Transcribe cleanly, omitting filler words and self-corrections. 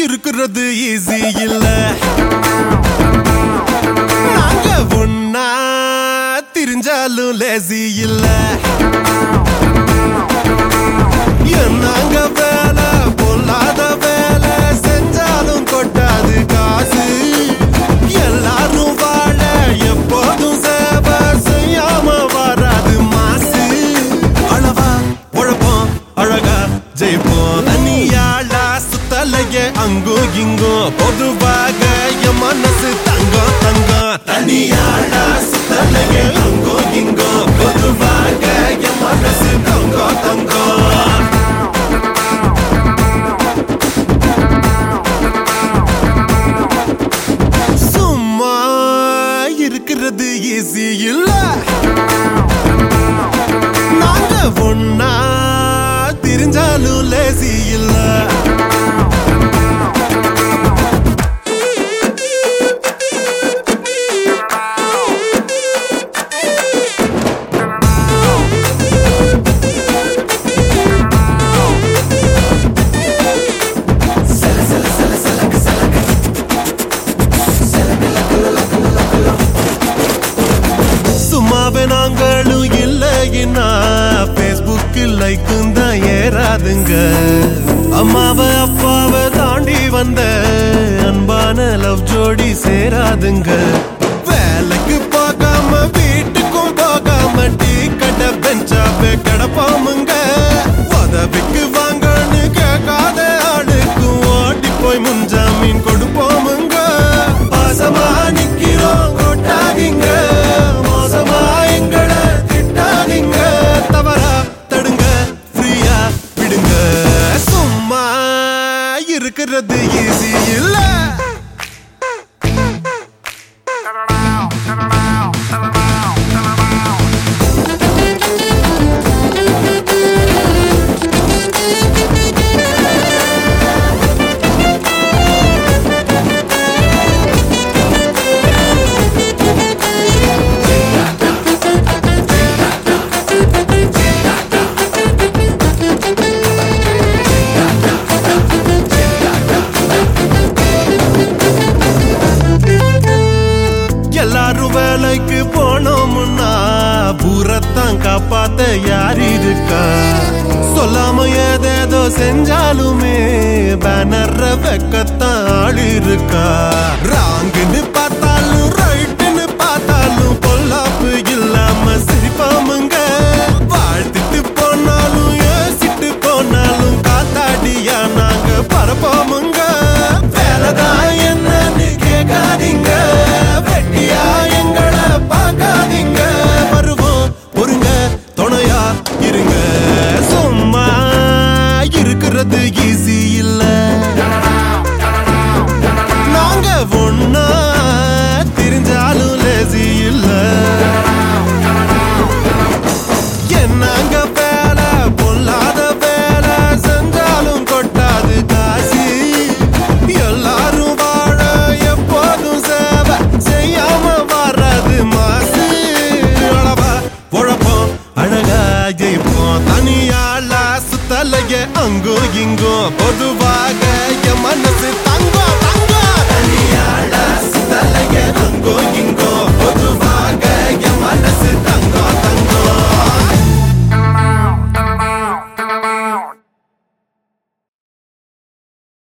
இருக்கிறது ஈஸி இல்ல. நாங்க ஒன்னா திரிஞ்சாலும் லேசி இல்ல. நாங்க வேலை பொல்லாத வேலை செஞ்சாலும் கொட்டாது காசு. எல்லாரும் வாழ எப்போதும் சேவை செய்யாம வராது மாசு. அளவா உழப்போம் அழகா ஜெயிப்போம். தனியாளா சுத்தலையே அங்கோ இங்கோ பொதுவாக என் மனசு தங்கம் தங்கம். தனியாளா சுத்தலையே அங்கோ இங்கோ பொதுவாக என் மனசு தங்கம் தங்கம். சும்மா இருக்கிறது ஈஸி இல்ல. நாங்க ஒன்னா திரிஞ்சாலும் லேசி இல்ல. சும்மாவே நாங்களும் இல்லைன்னா பேஸ்புக்கில் லைக்கும் தான் ஏறாதுங்க. அம்மாவை அப்பாவை தாண்டி வந்த அன்பான லவ் ஜோடி சேராதுங்க. வேலைக்கு போகாம வீட்டுக்கும் போகாம டீ கடை பெஞ்சாவே கிடப்பாமுங்க. உதவிக்கு வாங்கன்னு கேட்காத ஆளுக்கும் ஓட்டி போய் முன்ஜாமீன் கொடுப்போமுங்க. பாசமா நிக்கிறோம் கொட்டாதீங்க, மோசமா எங்களை திட்டாதீங்க. தவறா தடுங்க ஃப்ரீயா விடுங்க. சும்மா இருக்கிறது ஈஸி இல்ல. எல்லாரும் வேலைக்கு போனோம்னா பூரத்தான் காப்பாத்த யார் இருக்கா? சொல்லாம ஏதேதோ செஞ்சாலுமே பேனர்ற வெக்கத்தான் ஆள் இருக்கா? ராங்குன்னு பார்த்தாலும் ரைட்டுன்னு பார்த்தாலும் பொல்லாப்பு இல்லாம சிரிப்பாமுங்க. வாழ்த்துட்டு போனாலும் யோசிட்டு போனாலும் காத்தாடியா நாங்க பரப்போமுங்க. வேலைதான் என்னன்னு கேட்காதீங்க, வெட்டியா எங்களை பார்க்காதீங்க. வருவோம் பொறுங்க துணையா இருங்க. சும்மா இருக்கிறது ஈஸி இல்ல. நாங்க ஒன்னா திரிஞ்சாலும் லேசி இல்ல. என்னங்க வேலை பொல்லாத வேலை செஞ்சாலும் கொட்டாது காசு. எல்லாரும் வாழ எப்போதும் சேவை செய்யாம வராது மாசு. அளவா உழப்போம் அழகா ஜெயிப்போம். தனியாளா சுத்தலையே அங்கோ இங்கோ பொதுவாக என் மனசு